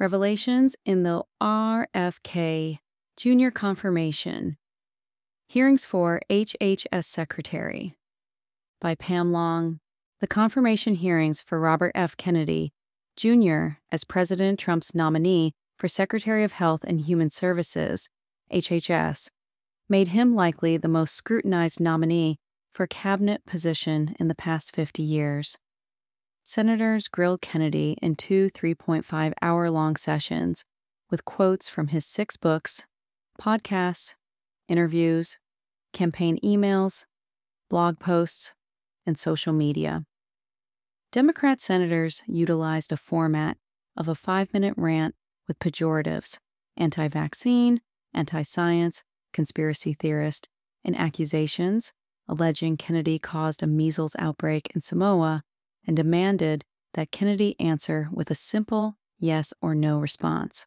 Revelations in the RFK Junior Confirmation. Hearings for HHS Secretary. By Pam Long. The confirmation hearings for Robert F. Kennedy, Jr. as President Trump's nominee for Secretary of Health and Human Services, HHS, made him likely the most scrutinized nominee for a cabinet position in the past 50 years. Senators grilled Kennedy in two 3.5-hour-long sessions with quotes from his 6 books, podcasts, interviews, campaign emails, blog posts, and social media. Democrat senators utilized a format of a 5-minute rant with pejoratives, anti-vaccine, anti-science, conspiracy theorist, and accusations alleging Kennedy caused a measles outbreak in Samoa and demanded that Kennedy answer with a simple yes or no response.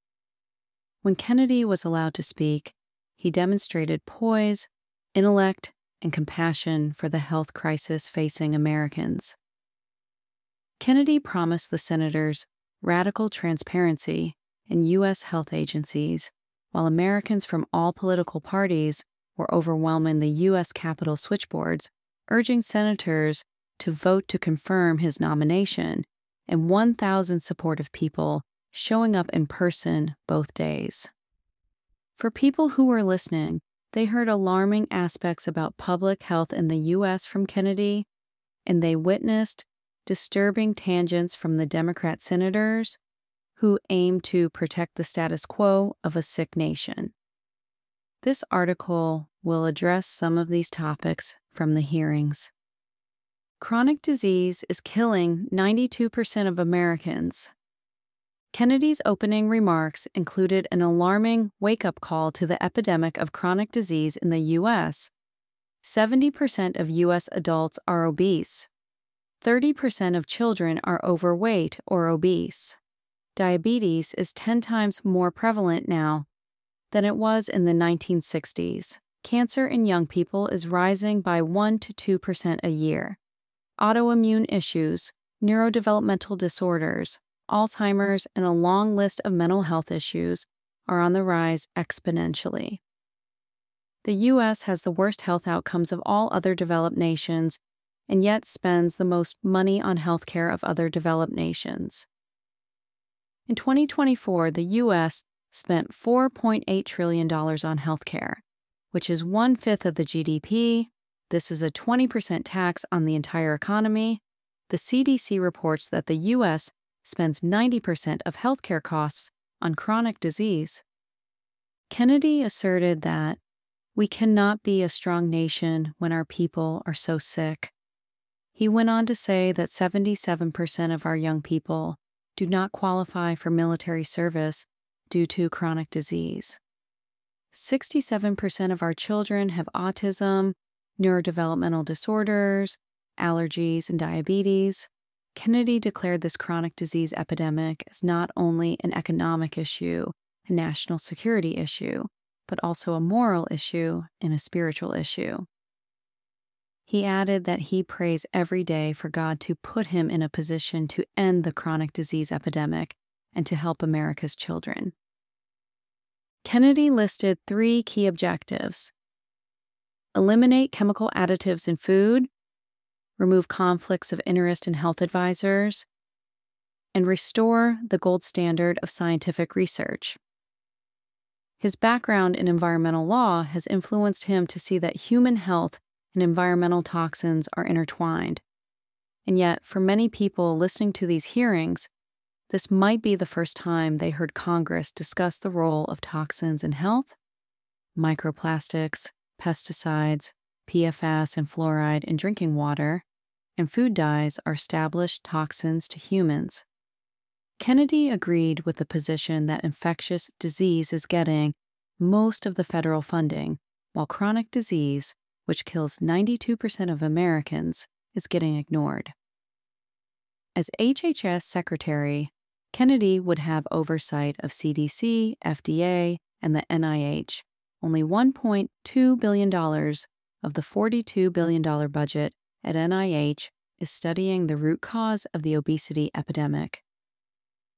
When Kennedy was allowed to speak, he demonstrated poise, intellect, and compassion for the health crisis facing Americans. Kennedy promised the senators radical transparency in U.S. health agencies, while Americans from all political parties were overwhelming the U.S. Capitol switchboards, urging senators to vote to confirm his nomination, and 1,000 supportive people showing up in person both days. For people who were listening, they heard alarming aspects about public health in the U.S. from Kennedy, and they witnessed disturbing tangents from the Democrat senators who aimed to protect the status quo of a sick nation. This article will address some of these topics from the hearings. Chronic disease is killing 92% of Americans. Kennedy's opening remarks included an alarming wake-up call to the epidemic of chronic disease in the U.S. 70% of U.S. adults are obese. 30% of children are overweight or obese. Diabetes is 10 times more prevalent now than it was in the 1960s. Cancer in young people is rising by 1 to 2% a year. Autoimmune issues, neurodevelopmental disorders, Alzheimer's, and a long list of mental health issues are on the rise exponentially. The U.S. has the worst health outcomes of all other developed nations and yet spends the most money on healthcare of other developed nations. In 2024, the U.S. spent $4.8 trillion on healthcare, which is 1/5 of the GDP. This is a 20% tax on the entire economy. The CDC reports that the U.S. spends 90% of healthcare costs on chronic disease. Kennedy asserted that we cannot be a strong nation when our people are so sick. He went on to say that 77% of our young people do not qualify for military service due to chronic disease. 67% of our children have autism, neurodevelopmental disorders, allergies, and diabetes. Kennedy declared this chronic disease epidemic as not only an economic issue, a national security issue, but also a moral issue and a spiritual issue. He added that he prays every day for God to put him in a position to end the chronic disease epidemic and to help America's children. Kennedy listed 3 key objectives: eliminate chemical additives in food, remove conflicts of interest in health advisors, and restore the gold standard of scientific research. His background in environmental law has influenced him to see that human health and environmental toxins are intertwined. And yet, for many people listening to these hearings, this might be the first time they heard Congress discuss the role of toxins in health. Microplastics, pesticides, PFAS, and fluoride in drinking water, and food dyes are established toxins to humans. Kennedy agreed with the position that infectious disease is getting most of the federal funding, while chronic disease, which kills 92% of Americans, is getting ignored. As HHS Secretary, Kennedy would have oversight of CDC, FDA, and the NIH. Only $1.2 billion of the $42 billion budget at NIH is studying the root cause of the obesity epidemic.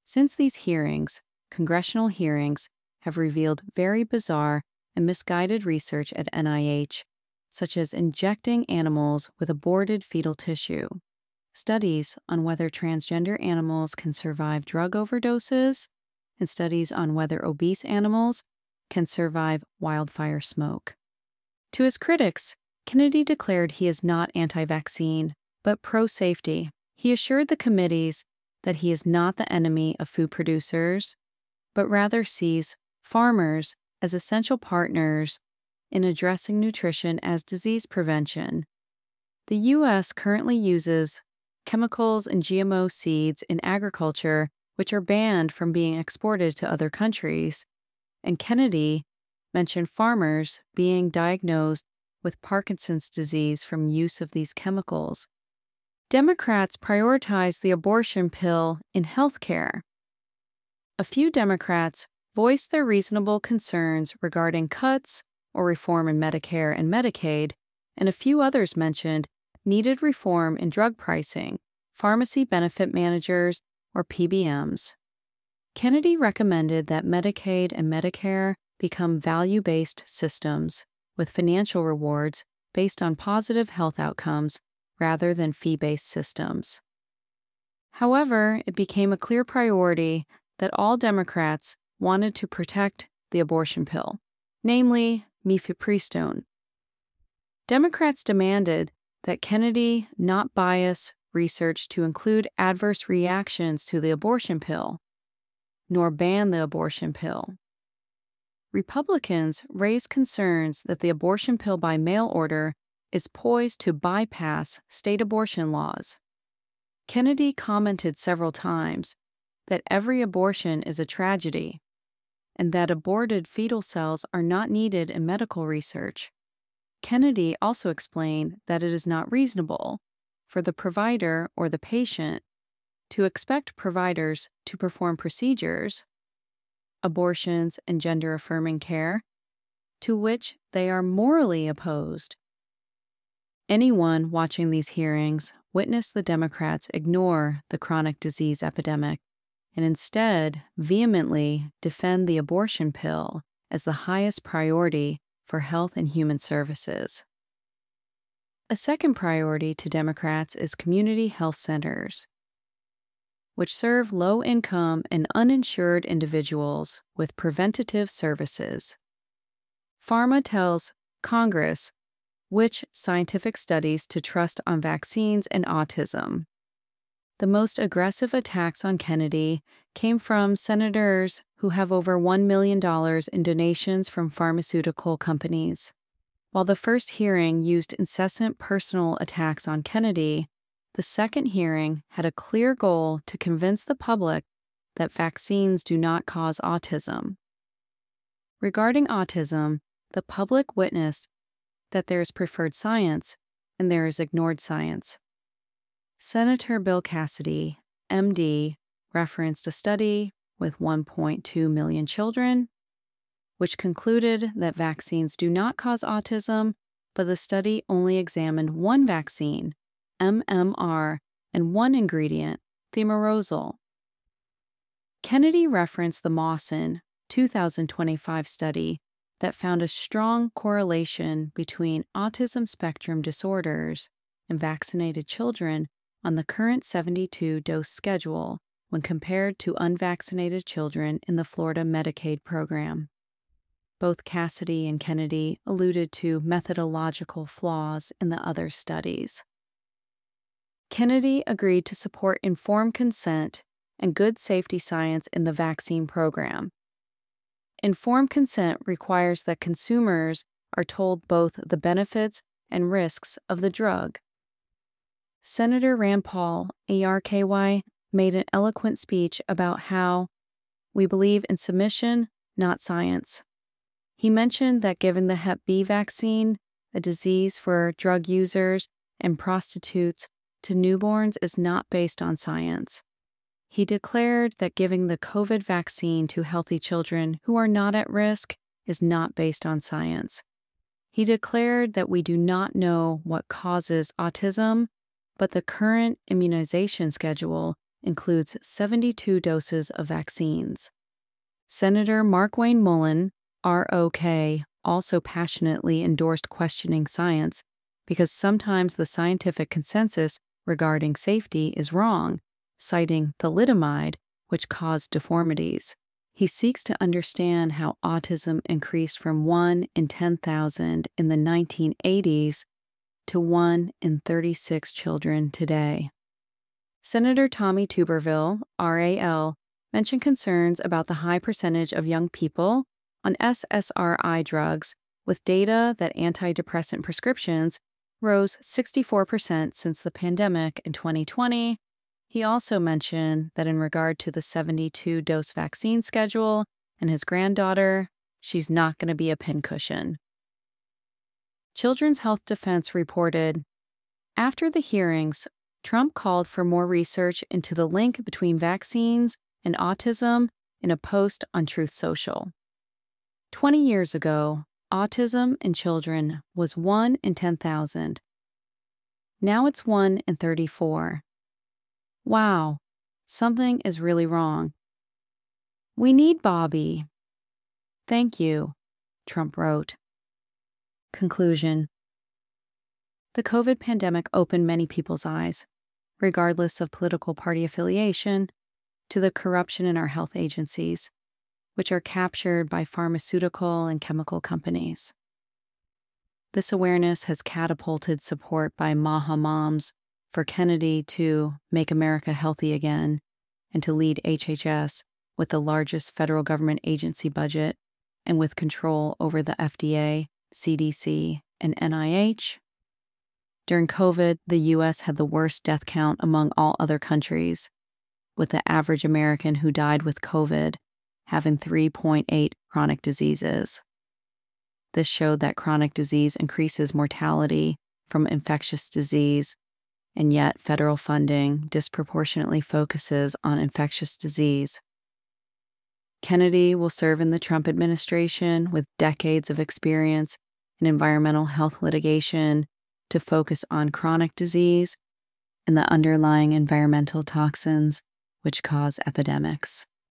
Since these hearings, congressional hearings have revealed very bizarre and misguided research at NIH, such as injecting animals with aborted fetal tissue, studies on whether transgender animals can survive drug overdoses, and studies on whether obese animals can survive wildfire smoke. To his critics, Kennedy declared he is not anti-vaccine, but pro-safety. He assured the committees that he is not the enemy of food producers, but rather sees farmers as essential partners in addressing nutrition as disease prevention. The U.S. currently uses chemicals and GMO seeds in agriculture, which are banned from being exported to other countries, and Kennedy mentioned farmers being diagnosed with Parkinson's disease from use of these chemicals. Democrats prioritize the abortion pill in healthcare. A few Democrats voiced their reasonable concerns regarding cuts or reform in Medicare and Medicaid, and a few others mentioned needed reform in drug pricing, pharmacy benefit managers, or PBMs. Kennedy recommended that Medicaid and Medicare become value-based systems with financial rewards based on positive health outcomes rather than fee-based systems. However, it became a clear priority that all Democrats wanted to protect the abortion pill, namely mifepristone. Democrats demanded that Kennedy not bias research to include adverse reactions to the abortion pill, nor ban the abortion pill. Republicans raised concerns that the abortion pill by mail order is poised to bypass state abortion laws. Kennedy commented several times that every abortion is a tragedy and that aborted fetal cells are not needed in medical research. Kennedy also explained that it is not reasonable for the provider or the patient to expect providers to perform procedures, abortions, and gender-affirming care, to which they are morally opposed. Anyone watching these hearings witnessed the Democrats ignore the chronic disease epidemic and instead vehemently defend the abortion pill as the highest priority for health and human services. A second priority to Democrats is community health centers, which serve low-income and uninsured individuals with preventative services. Pharma tells Congress which scientific studies to trust on vaccines and autism. The most aggressive attacks on Kennedy came from senators who have over $1 million in donations from pharmaceutical companies. While the first hearing used incessant personal attacks on Kennedy, the second hearing had a clear goal to convince the public that vaccines do not cause autism. Regarding autism, the public witnessed that there is preferred science and there is ignored science. Senator Bill Cassidy, MD, referenced a study with 1.2 million children, which concluded that vaccines do not cause autism, but the study only examined one vaccine, MMR, and one ingredient, thimerosal. Kennedy referenced the Mawson 2025 study that found a strong correlation between autism spectrum disorders and vaccinated children on the current 72-dose schedule when compared to unvaccinated children in the Florida Medicaid program. Both Cassidy and Kennedy alluded to methodological flaws in the other studies. Kennedy agreed to support informed consent and good safety science in the vaccine program. Informed consent requires that consumers are told both the benefits and risks of the drug. Senator Rand Paul, ARKY, made an eloquent speech about how we believe in submission, not science. He mentioned that giving the Hep B vaccine, a disease for drug users and prostitutes, to newborns is not based on science. He declared that giving the COVID vaccine to healthy children who are not at risk is not based on science. He declared that we do not know what causes autism, but the current immunization schedule includes 72 doses of vaccines. Senator Markwayne Mullin, ROK, also passionately endorsed questioning science because sometimes the scientific consensus regarding safety is wrong, citing thalidomide, which caused deformities. He seeks to understand how autism increased from 1 in 10,000 in the 1980s to 1 in 36 children today. Senator Tommy Tuberville, RAL, mentioned concerns about the high percentage of young people on SSRI drugs, with data that antidepressant prescriptions rose 64% since the pandemic in 2020. He also mentioned that in regard to the 72-dose vaccine schedule and his granddaughter, she's not going to be a pincushion. Children's Health Defense reported, after the hearings, Trump called for more research into the link between vaccines and autism in a post on Truth Social. 20 years ago, autism in children was 1 in 10,000. Now it's 1 in 34. Wow, something is really wrong. We need Bobby. Thank you, Trump wrote. Conclusion. The COVID pandemic opened many people's eyes, regardless of political party affiliation, to the corruption in our health agencies, which are captured by pharmaceutical and chemical companies. This awareness has catapulted support by MAHA moms for Kennedy to make America healthy again and to lead HHS with the largest federal government agency budget and with control over the FDA, CDC, and NIH. During COVID, the U.S. had the worst death count among all other countries, with the average American who died with COVID having 3.8 chronic diseases. This showed that chronic disease increases mortality from infectious disease, and yet federal funding disproportionately focuses on infectious disease. Kennedy will serve in the Trump administration with decades of experience in environmental health litigation to focus on chronic disease and the underlying environmental toxins which cause epidemics.